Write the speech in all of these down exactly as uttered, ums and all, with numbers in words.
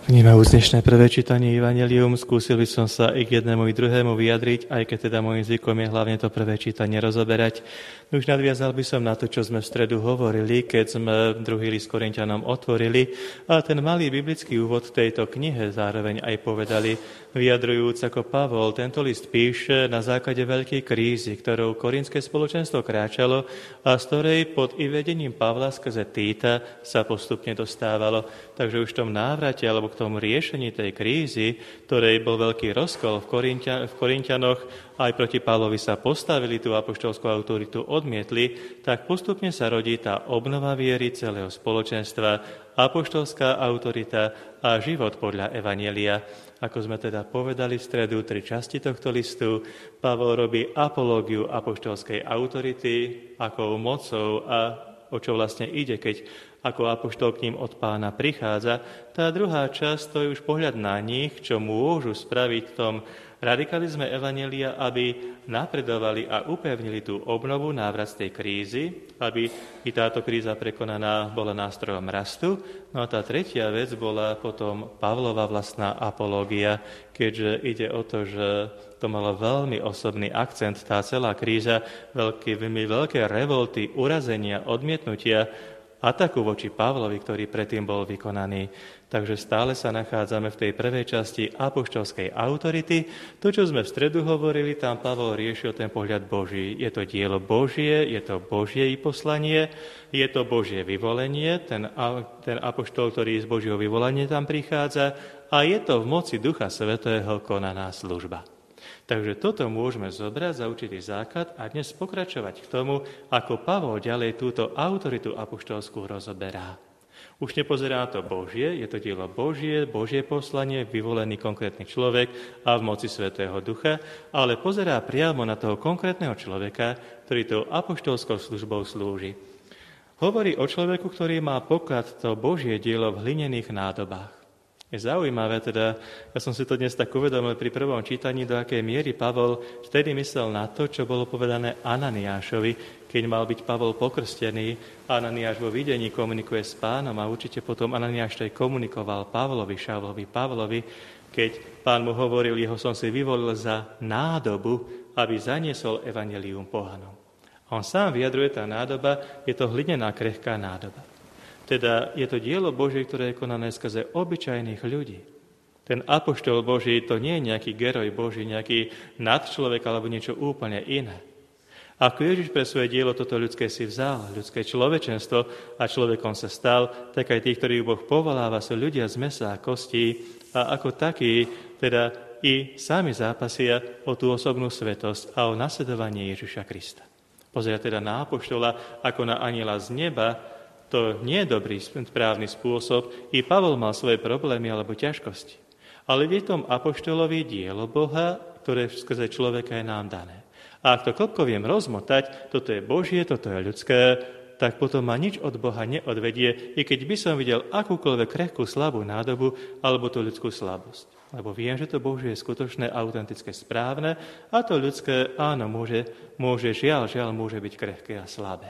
Vnímajúc dnešné prvé čítanie Evanjelium, skúsil by som sa i k jednému i druhému vyjadriť, aj keď teda môjim zvykom je hlavne to prvé čítanie rozoberať. Už nadviazal by som na to, čo sme v stredu hovorili, keď sme druhý list Korinťanom otvorili a ten malý biblický úvod v tejto knihe zároveň aj povedali, vyjadrujúc ako Pavol, tento list píše na základe veľkej krízy, ktorou korintské spoločenstvo kráčalo a z ktorej pod i vedením Pavla skrze Týta sa postupne dostávalo. Takže už v tom návrate alebo k tomu riešení tej krízy, ktorej bol veľký rozkol v, Korintia, v Korinťanoch, aj proti Pavlovi sa postavili, tú apoštolskú autoritu odmietli, tak postupne sa rodí tá obnova viery celého spoločenstva, apoštolská autorita a život podľa Evanjelia. Ako sme teda povedali v stredu, tri časti tohto listu, Pavol robí apológiu apoštolskej autority, akou mocou a o čo vlastne ide, keď ako apoštol k ním od Pána prichádza. Tá druhá časť, to je už pohľad na nich, čo môžu spraviť v tom radikalizme Evanjelia, aby napredovali a upevnili tú obnovu, návrat z tej krízy, aby i táto kríza prekonaná bola nástrojom rastu. No a tá tretia vec bola potom Pavlova vlastná apológia, keďže ide o to, že to malo veľmi osobný akcent, tá celá kríza, veľké, veľmi veľké revolty, urazenia, odmietnutia, ataku voči Pavlovi, ktorý predtým bol vykonaný. Takže stále sa nachádzame v tej prvej časti apoštolskej autority. To, čo sme v stredu hovorili, tam Pavol riešil ten pohľad Boží. Je to dielo Božie, je to Božie poslanie, je to Božie vyvolenie, ten, ten apoštol, ktorý z Božieho vyvolania tam prichádza a je to v moci Ducha Svätého konaná služba. Takže toto môžeme zobrať za určitý základ a dnes pokračovať k tomu, ako Pavol ďalej túto autoritu apoštolskú rozoberá. Už nepozerá na to Božie, je to dielo Božie, Božie poslanie, vyvolený konkrétny človek a v moci Svätého Ducha, ale pozerá priamo na toho konkrétneho človeka, ktorý tou apoštolskou službou slúži. Hovorí o človeku, ktorý má poklad to Božie dielo v hlinených nádobách. Je zaujímavé, teda, ja som si to dnes tak uvedomil pri prvom čítaní, do akej miery Pavol vtedy myslel na to, čo bolo povedané Ananiášovi, keď mal byť Pavol pokrstený. Ananiáš vo videní komunikuje s Pánom a určite potom Ananiáš aj komunikoval Pavlovi, Šavlovi, Pavlovi, keď Pán mu hovoril, jeho som si vyvolil za nádobu, aby zaniesol evanjelium pohanom. On sám vyjadruje, tá nádoba, je to hlinená krehká nádoba. Teda je to dielo Božie, ktoré je konané skrze obyčajných ľudí. Ten apoštol Boží to nie je nejaký geroj Boží, nejaký nadčlovek alebo niečo úplne iné. Ako Ježiš pre svoje dielo toto ľudské si vzal, ľudské človečenstvo a človekom sa stal, tak aj tí, ktorých Boh povoláva, sú ľudia z mesa a kostí a ako takí teda i sami zápasia o tú osobnú svetosť a o nasledovanie Ježiša Krista. Pozerá teda na apoštola ako na anjela z neba. To nie je dobrý správny spôsob. I Pavol mal svoje problémy alebo ťažkosti. Ale je tom apoštolovi dielo Boha, ktoré skrze človeka je nám dané. A ak to klopko viem rozmotať, toto je Božie, toto je ľudské, tak potom ma nič od Boha neodvedie, i keď by som videl akúkoľvek krehkú, slabú nádobu alebo tú ľudskú slabosť. Lebo viem, že to Božie je skutočné, autentické, správne a to ľudské, áno, môže, môže žiaľ, žiaľ, môže byť krehké a slabé.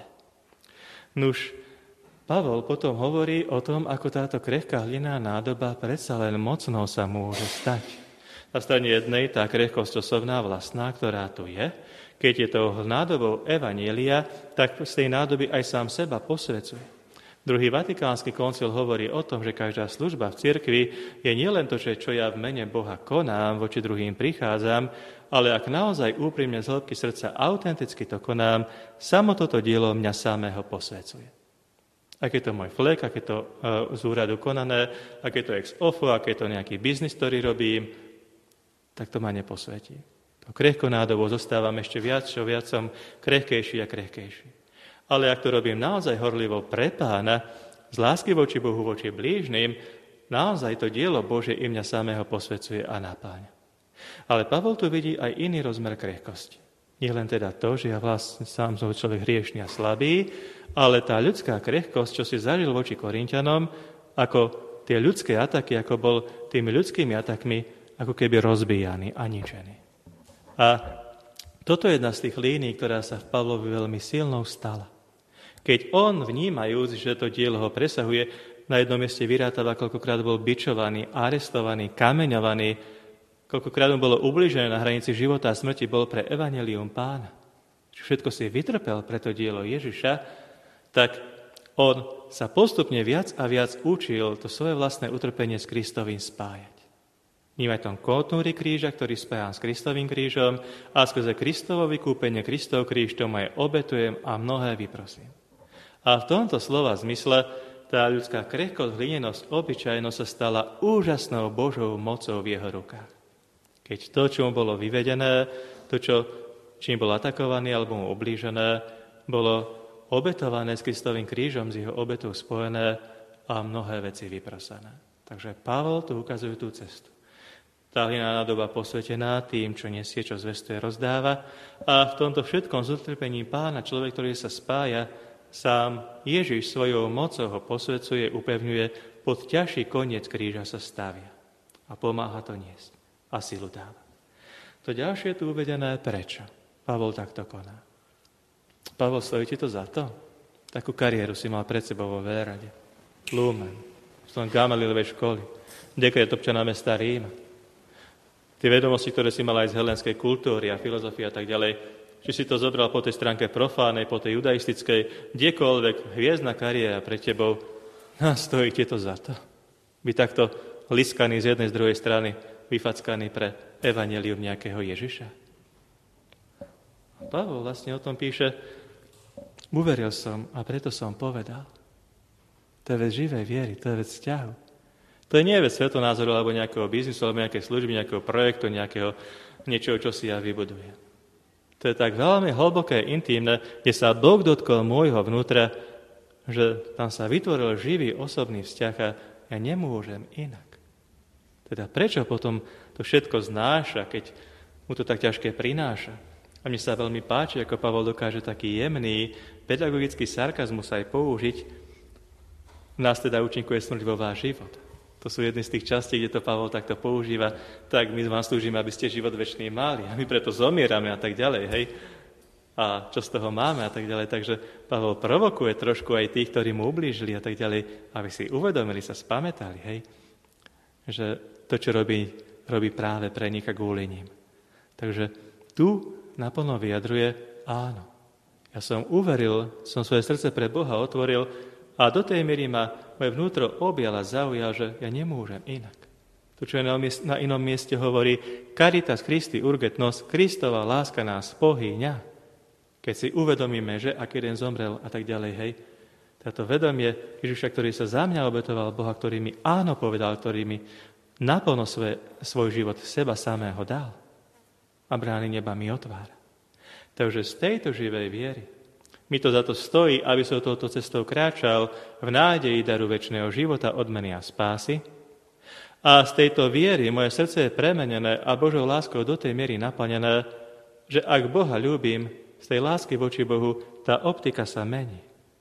Nuž, Pavol potom hovorí o tom, ako táto krehká hlinená nádoba predsa len mocnou sa môže stať. Na strane jednej tá krehkosť osobná vlastná, ktorá tu je, keď je to nádobou evanjelia, tak z tej nádoby aj sám seba posvecuje. Druhý vatikánsky koncil hovorí o tom, že každá služba v cirkvi je nielen to, že čo ja v mene Boha konám, voči druhým prichádzam, ale ak naozaj úprimne z hĺbky srdca autenticky to konám, samo toto dielo mňa samého posvecuje. Ak je to môj flek, ak je to uh, z úradu konané, ak je to ex ofo, ak je to nejaký biznis, ktorý robím, tak to ma neposvetí. To krehko nádobo zostávam ešte viac, čo viac som krehkejší a krehkejší. Ale ak to robím naozaj horlivo pre Pána, z lásky voči Bohu, voči blížnym, naozaj to dielo Bože i mňa samého posvecuje a napáňa. Ale Pavol tu vidí aj iný rozmer krehkosti. Nie len teda to, že ja vlastne sám som človek hriešný a slabý, ale tá ľudská krehkosť, čo si zažil voči Korinťanom, ako tie ľudské ataky, ako bol tými ľudskými atakmi, ako keby rozbíjaný a ničený. A toto je jedna z tých línií, ktorá sa v Pavlovi veľmi silnou stala. Keď on, vnímajúc, že to dielo ho presahuje, na jednom mieste vyrátava, koľkokrát bol bičovaný, arestovaný, kameňovaný, koľkokrát mu bolo ubližené na hranici života a smrti, bol pre evanjelium Pána. Všetko si vytrpel pre to dielo Ježiša, tak on sa postupne viac a viac učil to svoje vlastné utrpenie s Kristovým spájať. Vnímaj tom konúri kríža, ktorý spájam s Kristovým krížom a skrze Kristovo vykúpenie, Kristov kríž, tomu aj obetujem a mnohé vyprosím. A v tomto slova zmysle tá ľudská krehkosť, hlinenosť, obyčajnosť sa stala úžasnou Božou mocou v jeho rukách. Keď to, čo mu bolo vyvedené, to, čo, čím bol atakovaný alebo mu ublížené, bolo obetované s Kristovým krížom, z jeho obetou spojené a mnohé veci vyprosané. Takže Pavol tu ukazuje tú cestu. Tá hlinená nádoba posvetená tým, čo nesie, čo zvestuje, rozdáva a v tomto všetkom s utrpením Pána človek, ktorý sa spája, sám Ježiš svojou mocou ho posvecuje, upevňuje, pod ťažší koniec kríža sa stavia a pomáha to niesť a silu dáva. To ďalšie je tu uvedené prečo. Pavol takto koná. Pavol, stojí ti to za to? Takú kariéru si mal pred sebou vo Veľrade. Lumen, som Gamalilovej školy, dekret občana mesta Ríma. Tie vedomosti, ktoré si mal aj z helenskej kultúry a filozofie a tak ďalej, či si to zobral po tej stránke profánej, po tej judaistickej, kdekoľvek, hviezdna kariéra pre tebou, no, stojí ti to za to. By takto liskaný z jednej, z druhej strany, vyfackaný pre evanjelium nejakého Ježiša. Pavol vlastne o tom píše, uveril som a preto som povedal. To je vec živej viery, to je vec vzťahu. To nie je vec svetonázoru alebo nejakého biznisu, alebo nejakej služby, nejakého projektu, nejakého niečoho, čo si ja vybudujem. To je tak veľmi hlboké, intimné, kde sa Boh dotkol môjho vnútra, že tam sa vytvoril živý osobný vzťah a ja nemôžem inak. Teda prečo potom to všetko znáša, keď mu to tak ťažké prináša? A mne sa veľmi páči, ako Pavol dokáže taký jemný, pedagogický sarkazmus aj použiť. Nás teda účinkuje smrť vo váš život. To sú jedny z tých častí, kde to Pavol takto používa. Tak my vám slúžime, aby ste život večný mali. A my preto zomierame a tak ďalej, hej. A čo z toho máme a tak ďalej. Takže Pavol provokuje trošku aj tých, ktorí mu ublížili a tak ďalej, aby si uvedomili, sa spamätali, hej. Že to, čo robí, robí práve pre nich a kvôli ním. Takže tu naplno vyjadruje áno. Ja som uveril, som svoje srdce pre Boha otvoril a do tej miery ma moje vnútro objal a zaujal, že ja nemôžem inak. To, čo na inom mieste hovorí, caritas Christi urget nos, Kristova láska nás pohýňa. Keď si uvedomíme, že ak jeden zomrel a tak ďalej, hej, táto vedomie Ježiša, ktorý sa za mňa obetoval, Boha, ktorý mi áno povedal, ktorý mi naplno svoje, svoj život seba samého dal a brány neba mi otvára. Takže z tejto živej viery mi to za to stojí, aby som touto cestou kráčal v nádeji daru večného života, odmeny a spásy. A z tejto viery moje srdce je premenené a Božou láskou do tej miery naplnené, že ak Boha ľúbim, z tej lásky voči Bohu, tá optika sa mení.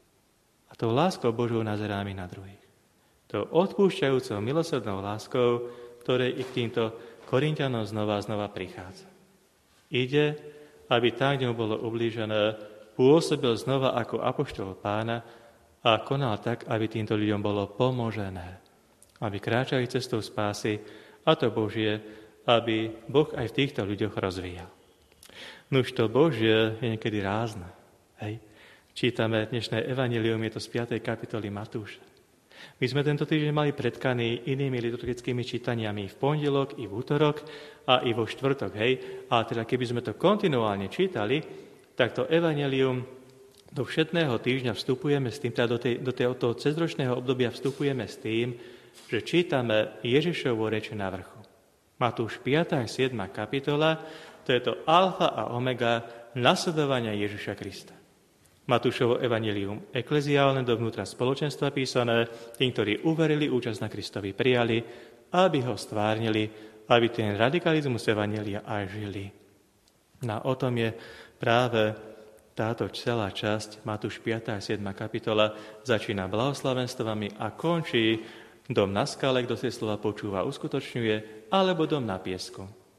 A tou láskou Božou nazerám i na druhých. Tou odpúšťajúcou milosrdnou láskou, ktorej i k týmto Korinťanom znova a znova prichádza. Ide, aby tam, kde mu bolo ublížené, pôsobil znova ako apoštol Pána a konal tak, aby týmto ľuďom bolo pomožené, aby kráčali cestou spásy a to Božie, aby Boh aj v týchto ľuďoch rozvíjal. Nuž to Božie je niekedy rázne. Hej. Čítame dnešné evanjelium, je to z piatej kapitoly Matúša. My sme tento týždeň mali predkaný inými liturgickými čítaniami v pondelok, i v útorok a i vo štvrtok. Hej. A teda keby sme to kontinuálne čítali, tak to evanjelium do všetného týždňa vstupujeme s tým, teda do, tej, do tej, toho cezročného obdobia vstupujeme s tým, že čítame Ježišovu reč na vrchu. Matúš piata a siedma kapitola, to je to alfa a omega nasledovania Ježiša Krista. Matúšovo evanjelium ekleziálne, dovnútra spoločenstva písané, tým, ktorí uverili, účasť na Kristovi prijali, aby ho stvárnili, aby ten radikalizmus evanjelia aj žili. No o tom je práve táto celá časť, Matúš piata a siedma kapitola, začína blahoslavenstvami a končí dom na skale, kto si slova počúva, uskutočňuje, alebo dom na piesku.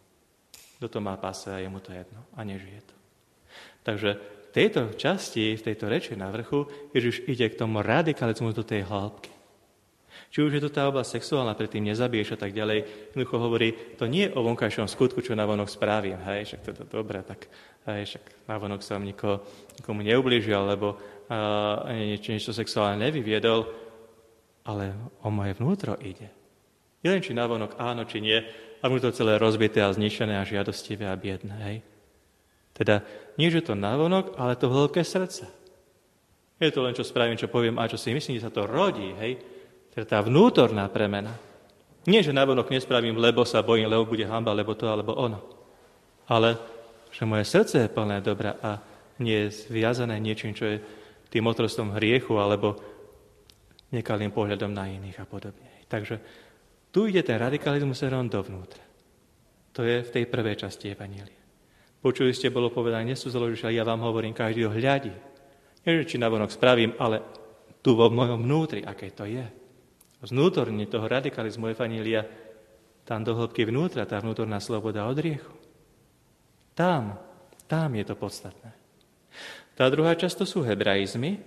Kto to má pase a je mu to jedno a nežije to. Takže v tejto časti, v tejto reči na vrchu, Ježiš ide k tomu radikalizmu do tej hĺbky. Či už je to tá oblasť sexuálna, predtým nezabiješ a tak ďalej. Jednoducho hovorí, to nie je o vonkajšom skutku, čo navonok spravím. Hej, však to je dobré, tak hej, však navonok som nikoho, nikomu neublížil, alebo uh, niečo, niečo sexuálne nevyviedol, ale o moje vnútro ide. Nielen či navonok áno, či nie, a vnútro celé rozbité a zničené a žiadostivé a biedné. Hej. Teda nie, že to navonok, ale to veľké srdce. Je to len, čo spravím, čo poviem a čo si myslím, že sa to rodí, hej. Teda tá vnútorná premena. Nie, že navonok nespravím, lebo sa bojím, lebo bude hanba, lebo to, alebo ono. Ale, že moje srdce je plné dobra a nie je zviazané niečím, čo je tým otrostvom hriechu, alebo nekalým pohľadom na iných a podobne. Takže tu ide ten radikalizmus smerom dovnútra. To je v tej prvej časti evanjelia. Počuli ste, bolo povedané, nesúzalo, že ja vám hovorím, každý ho hľadí. Nie, či navonok spravím, ale tu vo mojom vnútri, aké to je. Znútorne toho radikalizmu evanjelia, tam do hĺbky vnútra, tá vnútorná sloboda od hriechu. Tam, tam je to podstatné. Tá druhá časť to sú hebraizmy,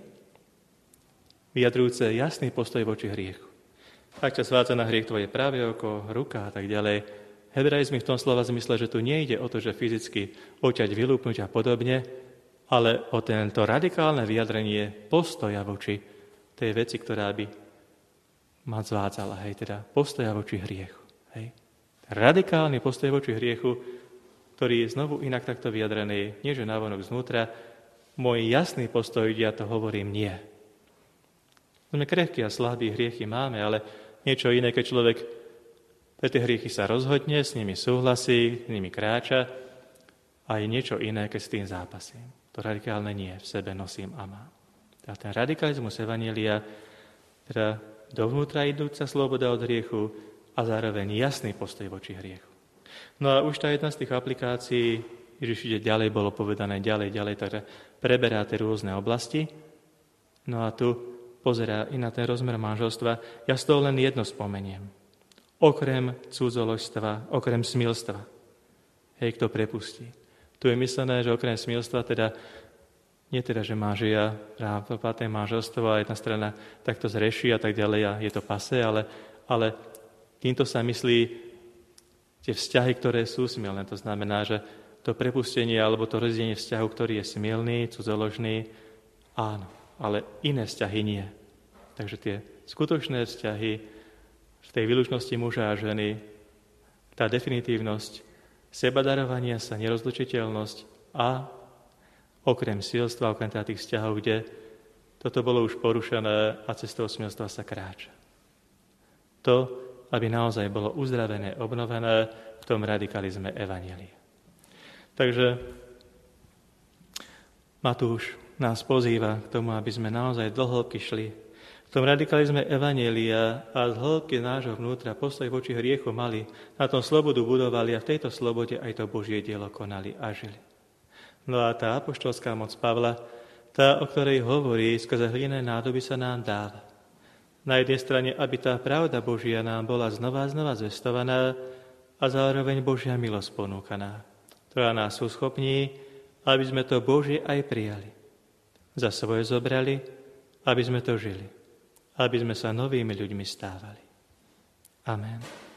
vyjadrujúce jasný postoj voči hriechu. Ak ťa svádza na hriech tvoje práve oko, ruka a tak ďalej, hebraizmy v tom slova zmysle, že tu nejde o to, že fyzicky oťať, vylúpnuť a podobne, ale o tento radikálne vyjadrenie postoja voči tej veci, ktorá by ma zvádzala, hej, teda postoja voči hriechu. Hej. Radikálny postoj voči hriechu, ktorý je znovu inak takto vyjadrený, nie že návonok znútra, môj jasný postoj, ja to hovorím, nie. Sme krehkí a slabí, hriechy máme, ale niečo iné, keď človek pre tie hriechy sa rozhodne, s nimi súhlasí, s nimi kráča, a je niečo iné, keď s tým zápasím. To radikálne nie, v sebe nosím a mám. A ten radikalizmus evanjelia, teda dovnútra idúca sloboda od hriechu a zároveň jasný postoj voči hriechu. No a už tá jedna z tých aplikácií, Ježiš ide ďalej, bolo povedané ďalej, ďalej, takže preberá tie rôzne oblasti. No a tu pozerá i na ten rozmer manželstva. Ja z toho len jedno spomeniem. Okrem cudzoložstva, okrem smilstva. Hej, kto prepustí. Tu je myslené, že okrem smilstva, teda nie teda, že manželia právoplatné manželstvo a jedna strana takto zreší a tak ďalej a je to pasé, ale, ale týmto sa myslí tie vzťahy, ktoré sú smilné. To znamená, že to prepustenie alebo to rozdelenie vzťahu, ktorý je smilný, cudzoložný, áno, ale iné vzťahy nie. Takže tie skutočné vzťahy v tej výlučnosti muža a ženy, tá definitívnosť, sebadarovania sa, nerozlučiteľnosť a okrem silstva, okrem tých vzťahov, kde toto bolo už porušené a cestou smilstva sa kráča. To, aby naozaj bolo uzdravené, obnovené v tom radikalizme evanjelia. Takže Matúš nás pozýva k tomu, aby sme naozaj do hĺbky šli. V tom radikalizme evanjelia a z hĺbky nášho vnútra postoj voči hriechu mali, na tom slobodu budovali a v tejto slobode aj to Božie dielo konali a žili. No a tá apoštolská moc Pavla, tá, o ktorej hovorí, skrze hlinené nádoby sa nám dáva. Na jednej strane, aby tá pravda Božia nám bola znova a znova zvestovaná a zároveň Božia milosť ponúkaná, ktorá nás uschopní, aby sme to Božie aj prijali. Za svoje zobrali, aby sme to žili. Aby sme sa novými ľuďmi stávali. Amen.